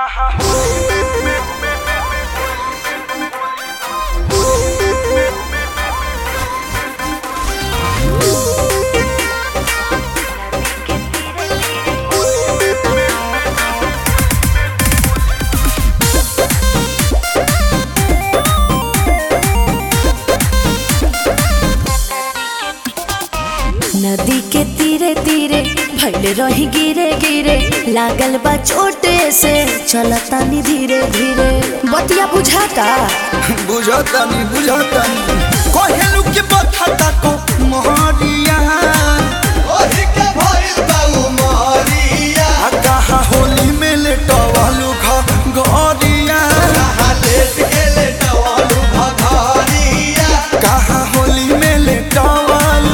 नदी के तीरे तीरे भइल रही गिरे गिरे लागल बा चोटे से चलतानी धीरे धीरे बतिया बुझाता बुझतानी कहलू के बखता को मोहरिया ओही के भइल बाऊ मोहरिया कहा होली में लेटवालू घरिया कहा लेट के लेटवालू घरिया कहा होली में लेटवालू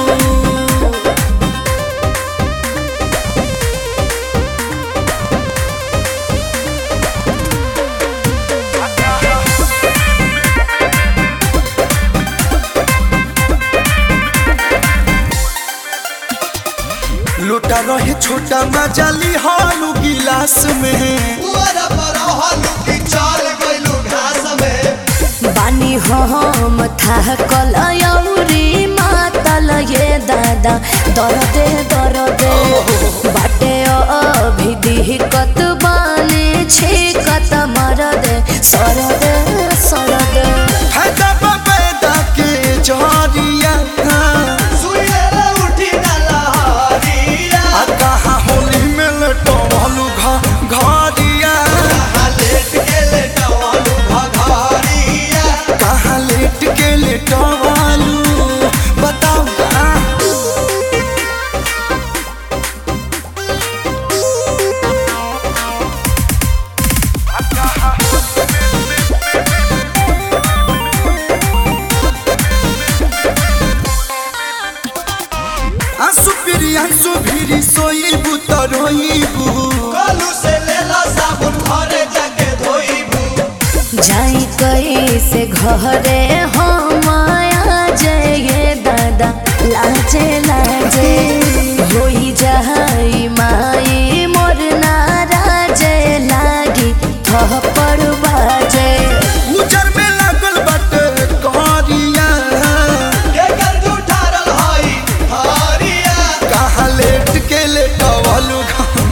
लोटा रहे छोटा मजाली हालू गिलास में बानी हम था कलयौरी मातल ये दादा दरदे दरदे बाटे अभी दिहकत बानी छिकत मरदे सरदे सरदे फायदा पैदा के जहरिया कहा होली में लेटवालू घरिया कहा लेट के लेटवालू बताओ आंसू फिरी आंसू फिरी सोईबू तो रोईबू कलू से लेला साबुन घरे जाके धोईबू जाई कैसे घरे हम आया जय दादा लाजे लाजे होई जाई माई मोर नाराजे लागी थप्पड़ बाजे उजर में लागल बाटे करिया केकर जुठारल हई हरिया कहा लेट के लेटवालू